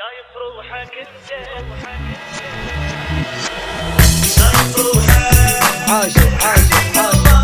شايف روحك انت شايف روحك عاشق عاشق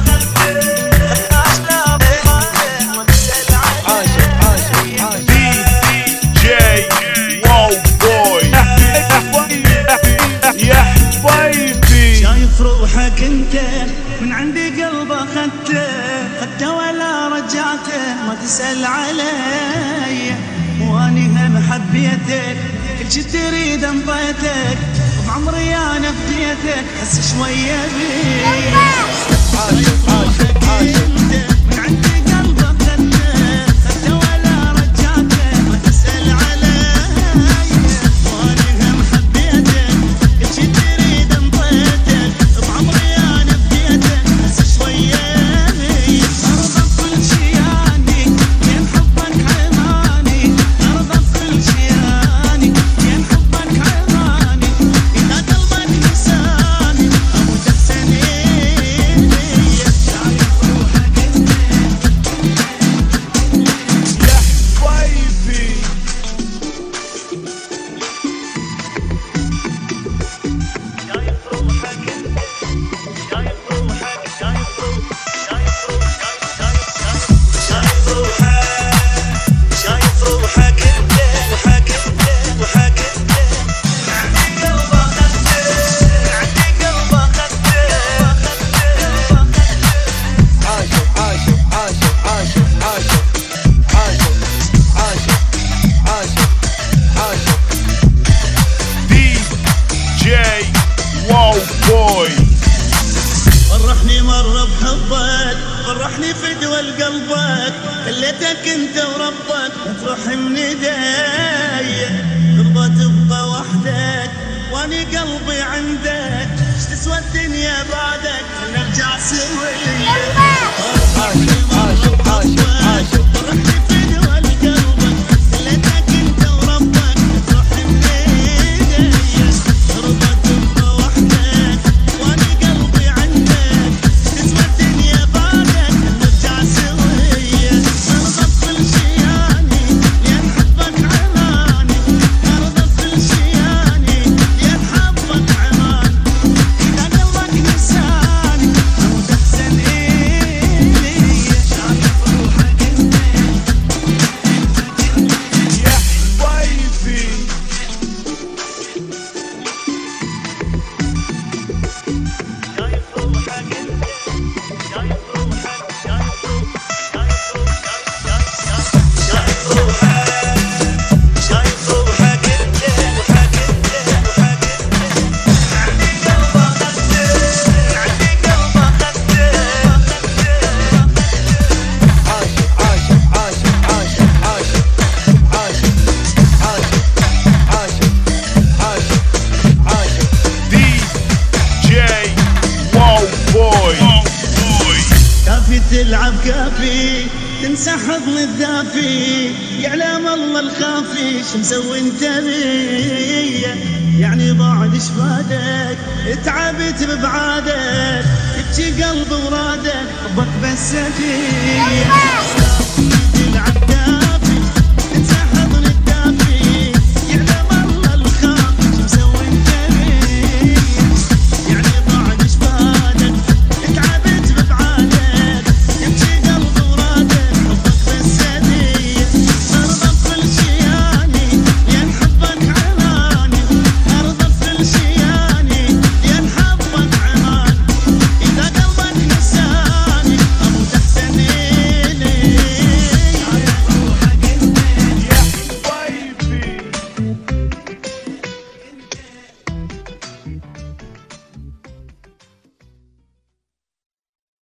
روحك انت من عندي قلب خدته ولا رجعته ما تسأل علي واني هم حبيتك كل شي تريد انطيتك وبعمري انا فديتك حس شويه بي عاشق عاشق عاشق من عندي قلب خدته ولا رجعته ما تسأل علي واني هم حبيتك كل شي تريد انطيتك بعمري انا فديتك حس شويه بي ارضى بكل شي يعني لين حبك حماني ارضى بكل شي يعني لين حبك حماني اذا قلبك نساني اموت احسن لي شايف روحك انت يا حبيبي شايف روحك انت شايف روحك شايف روحك شايف روحك انت روحك انت روحك انت عندي قلب اخذته عندي قلب اخذته عاشق عاشق عاشق عاشق عاشق عاشق عاشق عاشق عاشق دي جي واو بوي. فرحني مرة بحبك فرحني في دول قلبك خليتك انت وربك تروح من ايدي ترضى تبقى وحدك واني قلبي عندك ايش تسوى الدنيا بعدك نرجع سويا فرحني مرة بحبك فرحني في دول قلبك خليتك انت وربك تروح من ايدي ترضى تبقى وحدك واني قلبي عندك تسوى الدنيا بعدك نرجع سويا ارضى بكل شي يعني لين حبك عماني ارضى بكل شي يعني لين حبك عماني اذا قلبك نساني اموت احسن الي شايف روحك انت يا حبايبي شايف روحك انت شايف روحك شايف روحك انت روحك انت روحك انت عندي قلب اخذته عندي قلب اخذته عاشق عاشق عاشق عاشق عاشق عاشق عاشق عاشق عاشق عاشق دي جي واو بوي. كافي تلعب كافي تنسى حضن الدافي يعلم الله الخافي شو مسوي انت بيا يعني بعد ايش فادك تعبت ببعادك يبكي قلبي ورادك حبك بس فيا تلعب